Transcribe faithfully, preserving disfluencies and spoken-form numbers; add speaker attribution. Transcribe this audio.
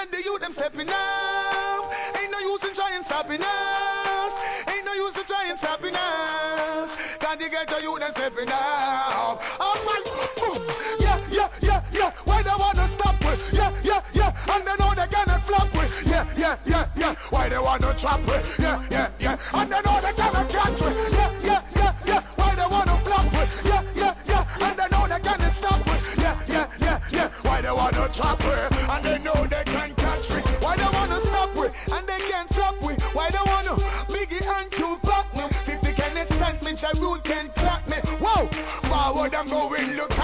Speaker 1: and the youth them stepping up. Ain't no use in trying stopping us. Ain't no use in trying stopping us. Can't you get the youth them stepping up? Alright, boom. Yeah, yeah, yeah, yeah. Why they wanna stop with? Yeah, yeah, yeah. And they know they cannot flop with. Yeah, yeah, yeah, yeah. Why they wanna trap with? Yeah, yeah, yeah. And they know they cannot catch with. Yeah, yeah, yeah, yeah. Why they wanna flop with? Yeah, yeah, yeah. And they know they cannot stop with. Yeah, yeah, yeah, yeah. Why they wanna trap with? And they know they can catch me. Why they wanna stop with? And they can't flop with. Why they wanna Biggie and Tupac me? Fifty can extend me, Jarud can clap me. Whoa, forward I'm going, look